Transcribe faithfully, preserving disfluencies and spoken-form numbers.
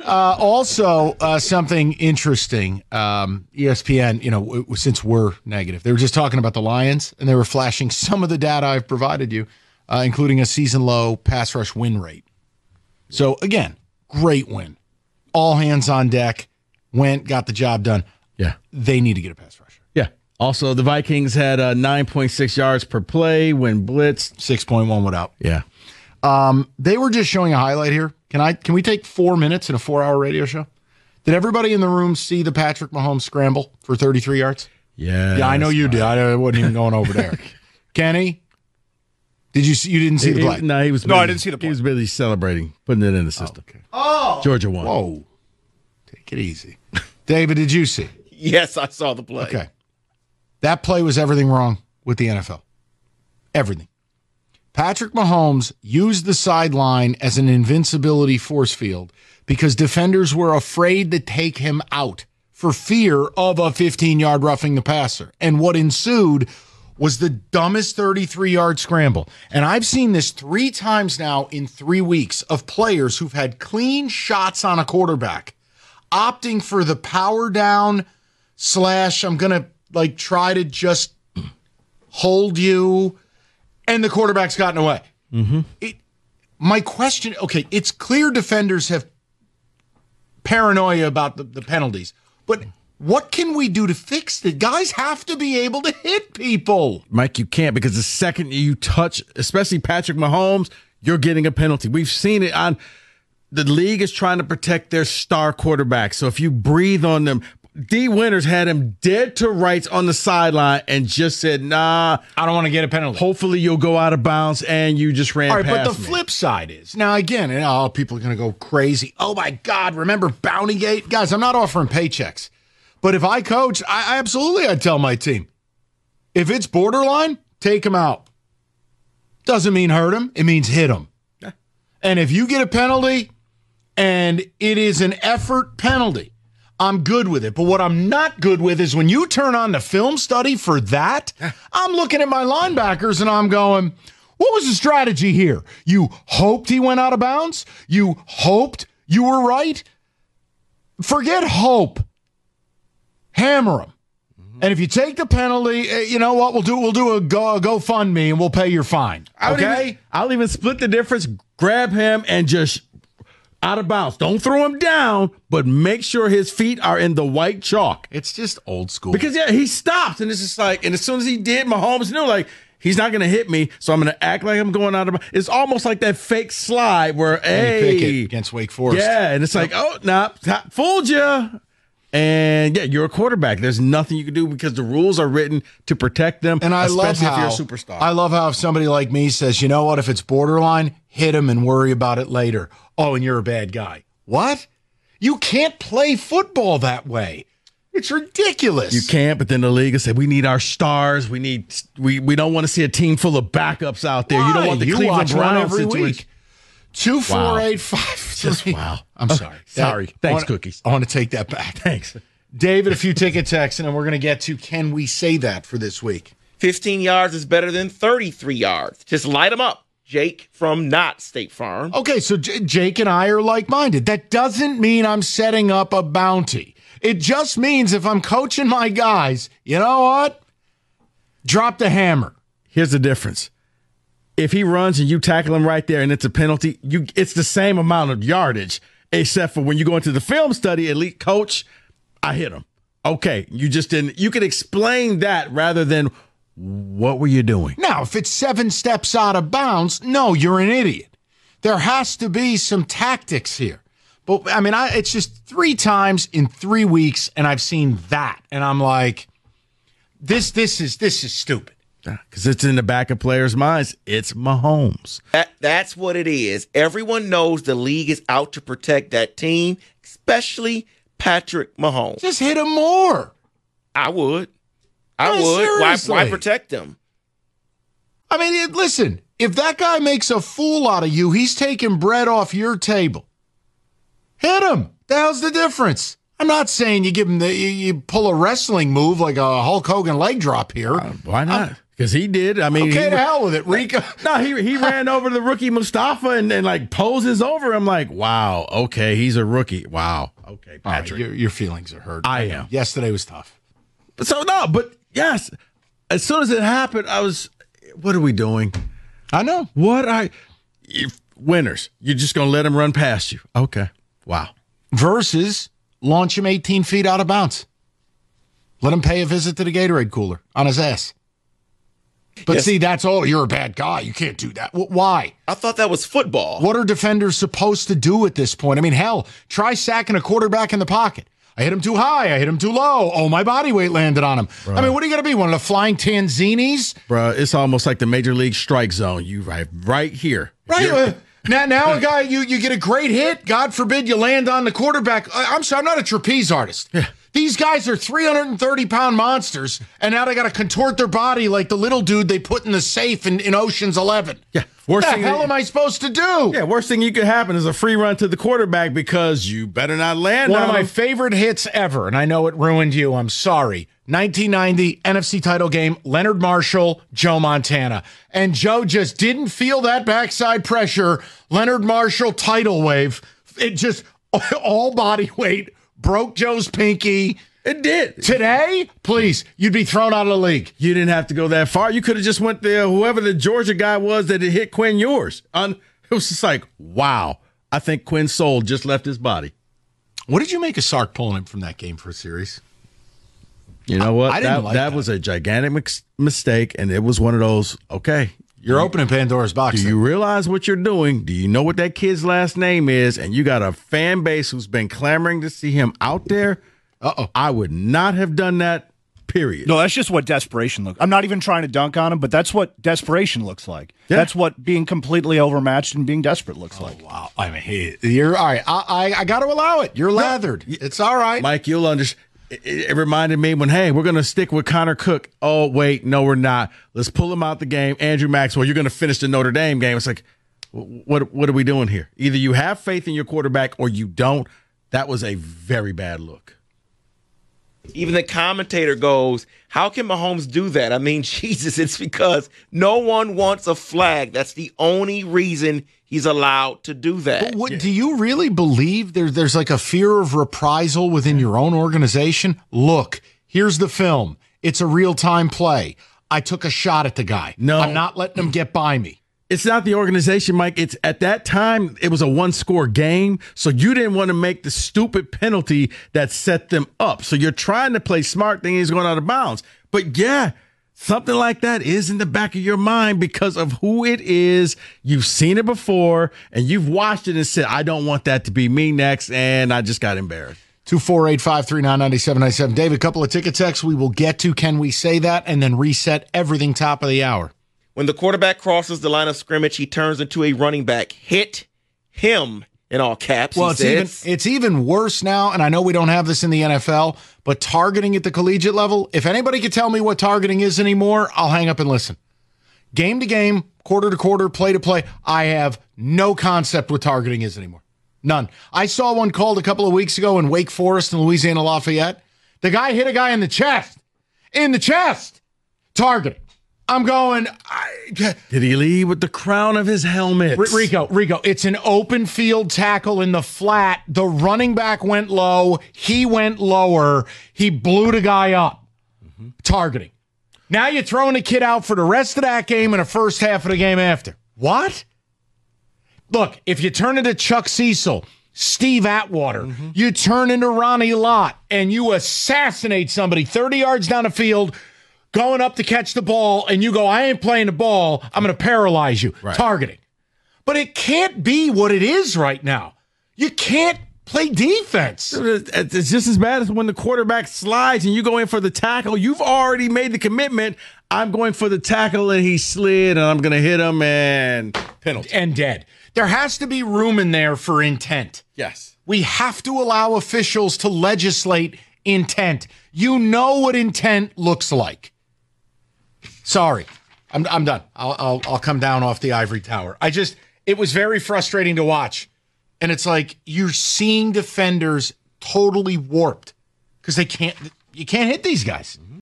Uh, also, uh, something interesting. Um, E S P N, you know, w- w- since we're negative, they were just talking about the Lions, and they were flashing some of the data I've provided you, uh, including a season-low pass rush win rate. So, again, great win. All hands on deck. Went, got the job done. Yeah. They need to get a pass rusher. Yeah. Also, the Vikings had uh, nine point six yards per play when blitzed. six point one without. Yeah. Um, they were just showing a highlight here. Can I? Can we take four minutes in a four-hour radio show? Did everybody in the room see the Patrick Mahomes scramble for thirty-three yards? Yeah. Yeah, I know you did. I wasn't even going over there. Kenny, did you see? You didn't see the play? No, he was. No, busy, I didn't see the play. He was busy celebrating, putting it in the system. Oh, okay. Oh, Georgia won. Whoa. Take it easy. David, did you see? yes, I saw the play. Okay. That play was everything wrong with the N F L. Everything. Patrick Mahomes used the sideline as an invincibility force field because defenders were afraid to take him out for fear of a fifteen-yard roughing the passer. And what ensued was the dumbest thirty-three-yard scramble. And I've seen this three times now in three weeks of players who've had clean shots on a quarterback opting for the power down slash I'm going to like try to just hold you, and the quarterback's gotten away. Mm-hmm. It, my question, okay, it's clear defenders have paranoia about the, the penalties, but what can we do to fix it? Guys have to be able to hit people. Mike, you can't, because the second you touch, especially Patrick Mahomes, you're getting a penalty. We've seen it on the league is trying to protect their star quarterback. So if you breathe on them, D. Winters had him dead to rights on the sideline and just said, nah, I don't want to get a penalty. Hopefully you'll go out of bounds, and you just ran All right, past but the me. flip side is, now again, and oh, people are going to go crazy. Oh my God, remember Bountygate? Guys, I'm not offering paychecks. But if I coach, I, I absolutely, I'd tell my team, if it's borderline, take him out. Doesn't mean hurt him. It means hit him. Yeah. And if you get a penalty and it is an effort penalty, I'm good with it. But what I'm not good with is when you turn on the film study for that, I'm looking at my linebackers and I'm going, what was the strategy here? You hoped he went out of bounds? You hoped you were right? Forget hope. Hammer him. And if you take the penalty, you know what? We'll do We'll do a go a GoFundMe and we'll pay your fine. I'll Okay? Even, I'll even split the difference, grab him, and just out of bounds. Don't throw him down, but make sure his feet are in the white chalk. It's just old school. Because, yeah, he stopped, and it's just like, and as soon as he did, Mahomes knew, like, he's not going to hit me, so I'm going to act like I'm going out of bounds. It's almost like that fake slide where, hey. Pickett against Wake Forest. Yeah, and it's like, oh, nah, fooled you. And, yeah, you're a quarterback. There's nothing you can do because the rules are written to protect them, And I love especially how if you're a superstar. I love how if somebody like me says, you know what, if it's borderline, hit him and worry about it later. Oh, and you're a bad guy. What? You can't play football that way. It's ridiculous. You can't, but then the league has said we need our stars. We need we we don't want to see a team full of backups out there. Why? You don't want the You Cleveland watch one Browns every situation. week. Two, four, Wow. eight, five, Just three. wow. I'm sorry. Sorry. That- Thanks, I wanna- Cookies. I want to take that back. Thanks. David, a few ticket texts, and then we're going to get to can we say that for this week? fifteen yards is better than thirty-three yards. Just light them up. Jake from Not State Farm. Okay, so J- Jake and I are like-minded. That doesn't mean I'm setting up a bounty. It just means if I'm coaching my guys, you know what? Drop the hammer. Here's the difference. If he runs and you tackle him right there and it's a penalty, you it's the same amount of yardage, except for when you go into the film study, elite coach, I hit him. Okay, you just didn't. You could explain that rather than what were you doing? Now, if it's seven steps out of bounds, no, you're an idiot. There has to be some tactics here. But, I mean, I, it's just three times in three weeks, and I've seen that. And I'm like, this this is this is stupid. Because it's in the back of players' minds. It's Mahomes. That, that's what it is. Everyone knows the league is out to protect that team, especially Patrick Mahomes. Just hit him more. I would. I Yeah, would. Why, seriously. why protect them? I mean, it, listen, if that guy makes a fool out of you, he's taking bread off your table. Hit him. The hell's the difference? I'm not saying you give him the you, you pull a wrestling move like a Hulk Hogan leg drop here. Uh, why not? Because he did. I mean, Okay, he, to hell with it, Rico. no, he he ran over the rookie Mustafa and, and like poses over. I'm like, wow, okay, he's a rookie. Wow, okay, All right, Patrick. your, your feelings are hurt. I know. am. Yesterday was tough. So no, but yes, as soon as it happened, I was, what are we doing? I know. What are if, winners? You're just gonna let him run past you? Okay, wow. Versus launch him eighteen feet out of bounds. Let him pay a visit to the Gatorade cooler on his ass. But Yes. see, that's, oh, you're a bad guy. You can't do that. W- Why? I thought that was football. What are defenders supposed to do at this point? I mean, hell, try sacking a quarterback in the pocket. I hit him too high. I hit him too low. Oh, my body weight landed on him. I mean, what are you going to be? One of the flying Tanzinis? Bruh, it's almost like the major league strike zone. You right, right here. Right. You're- uh, now, now a guy, you, you get a great hit. God forbid you land on the quarterback. I, I'm sorry, I'm not a trapeze artist. Yeah. These guys are three hundred thirty pound monsters, and now they got to contort their body like the little dude they put in the safe in, in Ocean's Eleven. Yeah. What Worst the thing hell that- am I supposed to do? Yeah, worst thing you could happen is a free run to the quarterback because you better not land One on of my him. favorite hits ever, and I know it ruined you. I'm sorry. nineteen ninety N F C title game, Leonard Marshall, Joe Montana. And Joe just didn't feel that backside pressure. Leonard Marshall tidal wave. It just, all body weight, broke Joe's pinky. It did. Today, please, you'd be thrown out of the league. You didn't have to go that far. You could have just went there. Whoever the Georgia guy was that had hit Quinn Ewers. On, it was just like, wow. I think Quinn's soul just left his body. What did you make of Sark pulling him from that game for a series? You know what? I didn't that, like that that. was a gigantic mix- mistake, and it was one of those, okay. You're opening Pandora's box. Do you realize what you're doing? Do you know what that kid's last name is? And you got a fan base who's been clamoring to see him out there. Uh-oh. I would not have done that, period. No, that's just what desperation looks. I'm not even trying to dunk on him, but that's what desperation looks like. Yeah. That's what being completely overmatched and being desperate looks like. Wow. I mean, he, you're all right. I, I, I got to allow it. You're lathered. It's all right. Mike, you'll understand. It, it reminded me when, hey, we're going to stick with Connor Cook. Oh, wait, no, we're not. Let's pull him out the game. Andrew Maxwell, you're going to finish the Notre Dame game. It's like, what, what are we doing here? Either you have faith in your quarterback or you don't. That was a very bad look. Even the commentator goes, how can Mahomes do that? I mean, Jesus, it's because no one wants a flag. That's the only reason he's allowed to do that. But what, do you really believe there, there's like a fear of reprisal within your own organization? Look, here's the film. It's a real-time play. I took a shot at the guy. No. I'm not letting him get by me. It's not the organization, Mike. It's at that time, it was a one-score game, so you didn't want to make the stupid penalty that set them up. So you're trying to play smart, thinking he's going out of bounds. But yeah, something like that is in the back of your mind because of who it is. You've seen it before, and you've watched it and said, I don't want that to be me next, and I just got embarrassed. two four eight, five three nine, nine seven nine seven. Dave, a couple of ticket texts we will get to. Can we say that? And then reset everything top of the hour. When the quarterback crosses the line of scrimmage, he turns into a running back. Hit him, in all caps, Well, he it's even, says. it's even worse now, and I know we don't have this in the N F L, but targeting at the collegiate level, if anybody could tell me what targeting is anymore, I'll hang up and listen. Game to game, quarter to quarter, play to play, I have no concept what targeting is anymore. None. I saw one called a couple of weeks ago in Wake Forest and Louisiana Lafayette. The guy hit a guy in the chest. In the chest. Targeting. I'm going... I, Did he lead with the crown of his helmet? R- Rico, Rico, it's an open field tackle in the flat. The running back went low. He went lower. He blew the guy up. Mm-hmm. Targeting. Now you're throwing a kid out for the rest of that game and the first half of the game after. What? Look, if you turn into Chuck Cecil, Steve Atwater, mm-hmm. you turn into Ronnie Lott, and you assassinate somebody thirty yards down the field, going up to catch the ball, and you go, I ain't playing the ball, I'm going to paralyze you. Right. Targeting. But it can't be what it is right now. You can't play defense. It's just as bad as when the quarterback slides and you go in for the tackle. You've already made the commitment. I'm going for the tackle, and he slid, and I'm going to hit him, and penalty. And dead. There has to be room in there for intent. Yes. We have to allow officials to legislate intent. You know what intent looks like. Sorry, I'm I'm done. I'll, I'll I'll come down off the ivory tower. I just it was very frustrating to watch, and it's like you're seeing defenders totally warped because they can't you can't hit these guys.